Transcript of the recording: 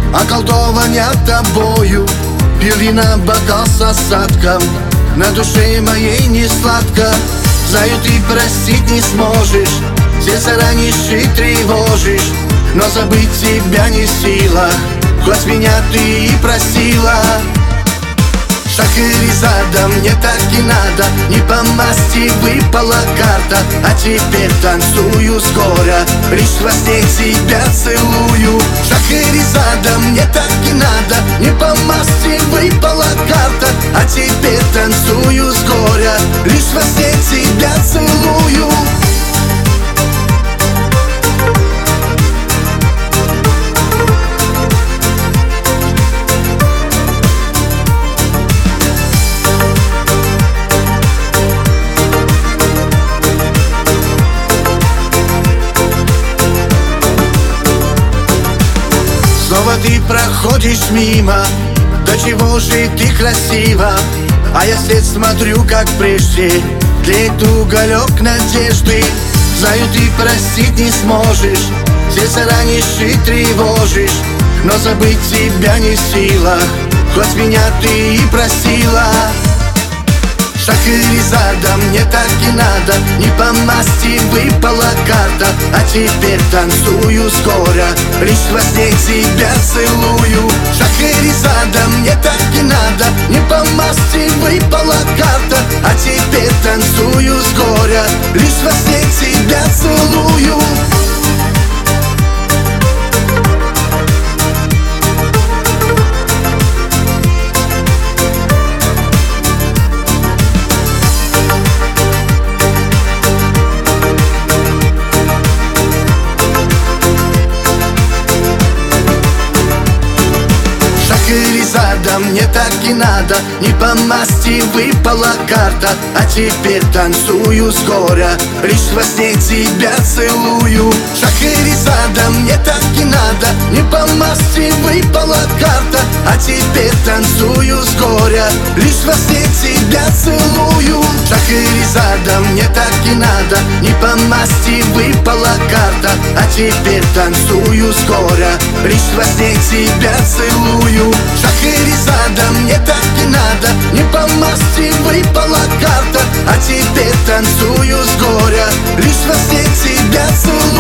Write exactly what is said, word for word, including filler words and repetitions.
околдована тобою. Пил вина бокал с осадком, на душе моей не сладко. Знаю, ты простить не сможешь, сердце ранишь и тревожишь, но забыть тебя не в силах, хоть меня ты и просила. Шахерезада, мне так и надо, не по масти выпала карта, а теперь танцую скоро, лишь во сне тебя целую. Шахерезада, мне так и надо, не по масти выпала карта, а теперь танцую скоро, лишь во сне тебя целую. Снова ты проходишь мимо, до чего же ты красива, а я вслед смотрю, как прежде, тлеет уголек надежды. Знаю, ты простить не сможешь, сердце ранишь и тревожишь, но забыть тебя не в силах, хоть меня ты и просила. Шахерезада, мне так и надо, не по масти выпала карта, а теперь танцую скоро, лишь во сне тебя целую. Шахерезада, мне так и надо, не по масти выпала карта, а теперь танцую скоро, лишь во сне тебя целую. Шахерезада, мне так и надо, не по масти выпала карта, а теперь танцую скоро, лишь во сне тебя целую. Шахерезада, мне так и надо, не по масти выпала карта, а теперь танцую скоро, лишь во сне тебя целую. Шахерезада, мне так и надо, не по масти выпала карта, а теперь танцую скоро, лишь во сне тебя целую. Шахерезада, мне так и надо, не по масти выпала карта, а теперь танцую скоро, лишь во сне тебя целую.